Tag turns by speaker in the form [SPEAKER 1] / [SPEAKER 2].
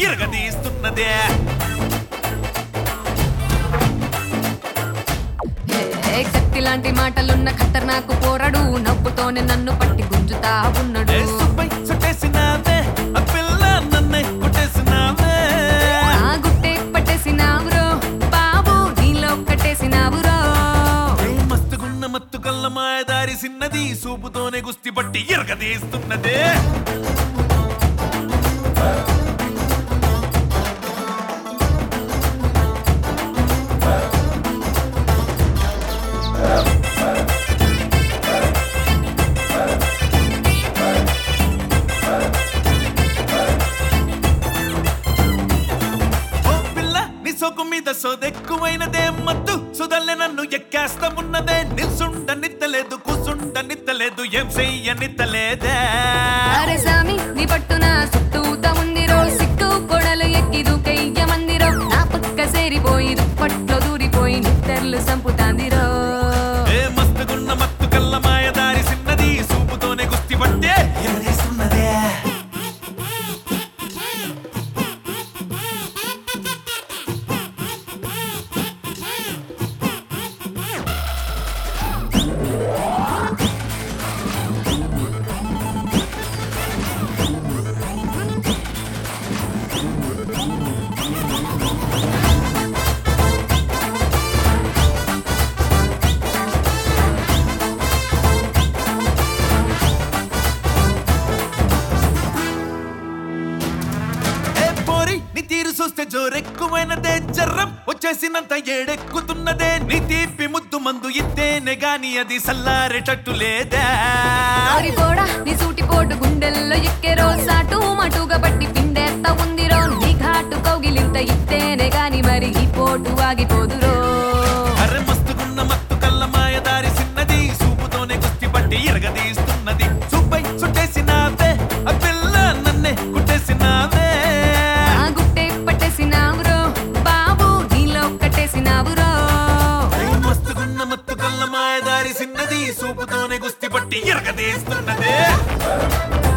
[SPEAKER 1] ఇరగదీస్తున్నదే
[SPEAKER 2] కత్తి లాంటి మాటలున్న ఖతర్నాకు పోరడు నవ్వుతోనే నన్ను పట్టి గుంజుతా ఉన్నాడు
[SPEAKER 1] చుట్టేసినావే ఆ పిల్ల నన్నే కొట్టేసినావే
[SPEAKER 2] గుట్టే పట్టేసినావురో బాబు నీలో కట్టేసినావురో
[SPEAKER 1] మస్తుగున్న మత్తు కల్ల మాయదారి సిన్నది సూపుతోనే గుస్తి పట్టి ఇరగదీస్తున్నదే సోకు మీద సోదెక్కువైనదే మత్తు సుదల్లే నన్ను ఎక్కేస్తా ఉన్నదే నిల్సుండనిత్తలేదు కూసుండనిత్తలేదు ఏం చెయ్యనిత్తలేదే
[SPEAKER 2] అరే సామి నీ పట్టున చుట్టూతా ఉందిరో సిక్కు కొడలు ఎక్కి దూకయ్య మందిరో నా పక్క సేరిపోయి దుప్పట్లో దూరిపోయి నిద్దర్లు సంపుతాందిరో
[SPEAKER 1] ఏ మస్తుగున్న మత్తు కల్ల మాయదారి సిన్నది సూపుతోనే గుస్తి పట్టే ఎరగదీస్తున్నదే తీరు చూస్తే జోరెక్కువైనదే జర్రం వచ్చేసినంత ఏడెక్కుతున్నదే నీ తీపి ముద్దు మందు ఇద్దేనే గాని అది సల్లారేటట్టు లేదా
[SPEAKER 2] నీ సూటి పోటు గుండెల్లో ఎక్కేరో సాటు మటుగా బట్టి పిండేస్తా ఉందిరో నీ ఘాటు కౌగిలింత ఇత్తేనే గాని మరి ఈ పోటు ఆగిపోదురో
[SPEAKER 1] అరే మస్తుగున్న మత్తు కల్ల మాయదారి సిన్నది సూపుతోనే గుస్తి పట్టి ఇరగదీస్తున్నది సూపై చుట్టేసినావే ఆ పిల్ల నన్నే కుట్టేసినావే మత్తు కల్ల మాయదారి సిన్నది సూపుతోనే గుస్తి పట్టి ఇరగదీస్తున్నదే